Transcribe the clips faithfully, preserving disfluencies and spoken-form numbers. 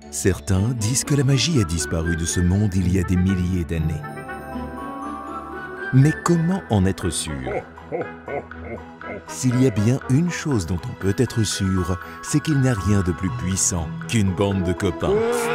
Certains disent que la magie a disparu de ce monde il y a des milliers d'années. Mais comment en être sûr? S'il y a bien une chose dont on peut être sûr, c'est qu'il n'y a rien de plus puissant qu'une bande de copains.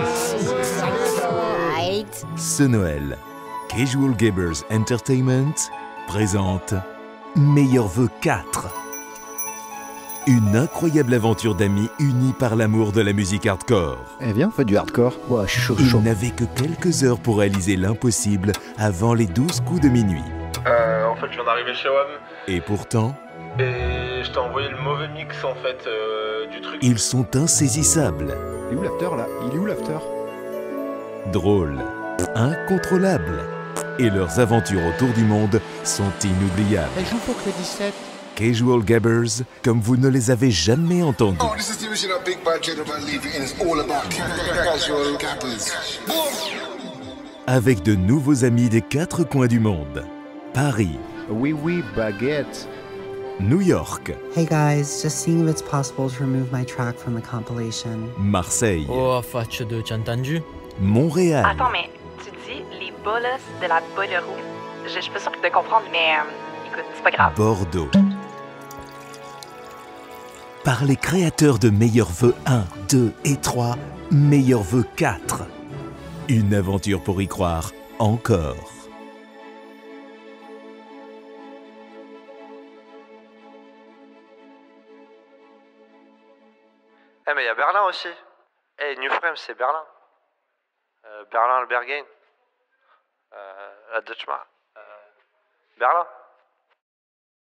Ce Noël, Casual Gamers Entertainment présente Meilleurs vœux quatre. Une incroyable aventure d'amis unis par l'amour de la musique hardcore. Eh viens, on fait du hardcore. Ouais, je suis chaud, je suis chaud. Ils n'avaient que quelques heures pour réaliser l'impossible avant les douze coups de minuit. Euh, en fait, je viens d'arriver chez W A M. Et pourtant, Et je t'ai envoyé le mauvais mix, en fait, euh, du truc. ils sont insaisissables, Il est où l'after, là? Il est où l'after? drôles, incontrôlables. Et leurs aventures autour du monde sont inoubliables. Elle joue pour que dix-sept. Casual Gabbers, comme vous ne les avez jamais entendus. Oh, this is the original Big Bad Gentleman Levy, and it's all about casual gappers. Avec de nouveaux amis des quatre coins du monde. Paris, Oui, oui, baguette. New York, Hey guys, just seeing if it's possible to remove my track from the compilation. Marseille, Oh, faccio deux, tu as entendu? Montréal, Attends, mais tu dis les bolos de la Bolero. Je je suis pas sûre de comprendre, mais euh, écoute, c'est pas grave. Bordeaux. Par les créateurs de Meilleurs vœux un, deux et trois, Meilleurs vœux quatre. Une aventure pour y croire encore. Eh, mais il y a Berlin aussi. Eh, New Frame, c'est Berlin. Euh, Berlin, le Berghain. Euh, la Dutchma. Euh, Berlin.